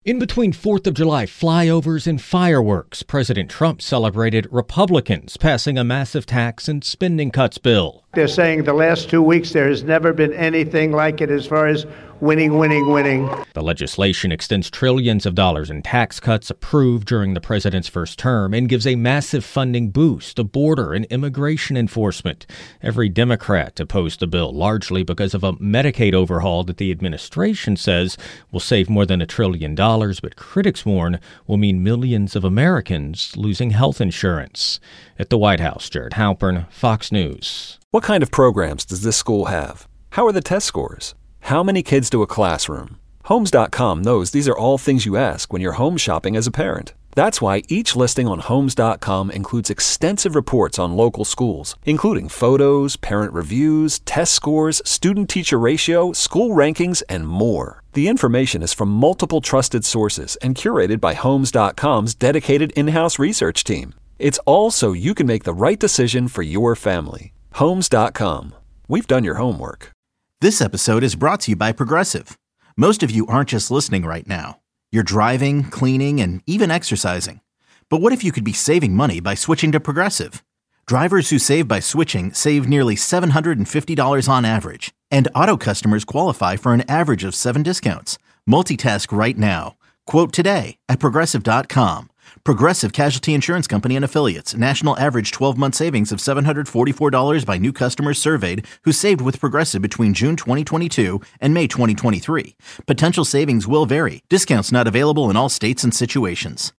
In between 4th of July flyovers and fireworks, President Trump celebrated Republicans passing a massive tax and spending cuts bill. They're saying the last 2 weeks there has never been anything like it as far as winning. The legislation extends trillions of dollars in tax cuts approved during the president's first term and gives a massive funding boost to border and immigration enforcement. Every Democrat opposed the bill, largely because of a Medicaid overhaul that the administration says will save more than $1 trillion, but critics warn will mean millions of Americans losing health insurance. At the White House, Jared Halpern, Fox News. What kind of programs does this school have? How are the test scores? How many kids do a classroom? Homes.com knows these are all things you ask when you're home shopping as a parent. That's why each listing on Homes.com includes extensive reports on local schools, including photos, parent reviews, test scores, student-teacher ratio, school rankings, and more. The information is from multiple trusted sources and curated by Homes.com's dedicated in-house research team. It's all so you can make the right decision for your family. Homes.com. We've done your homework. This episode is brought to you by Progressive. Most of you aren't just listening right now. You're driving, cleaning, and even exercising. But what if you could be saving money by switching to Progressive? Drivers who save by switching save nearly $750 on average. And auto customers qualify for an average of 7 discounts. Multitask right now. Quote today at Progressive.com. Progressive Casualty Insurance Company and Affiliates. National average 12-month savings of $744 by new customers surveyed who saved with Progressive between June 2022 and May 2023. Potential savings will vary. Discounts not available in all states and situations.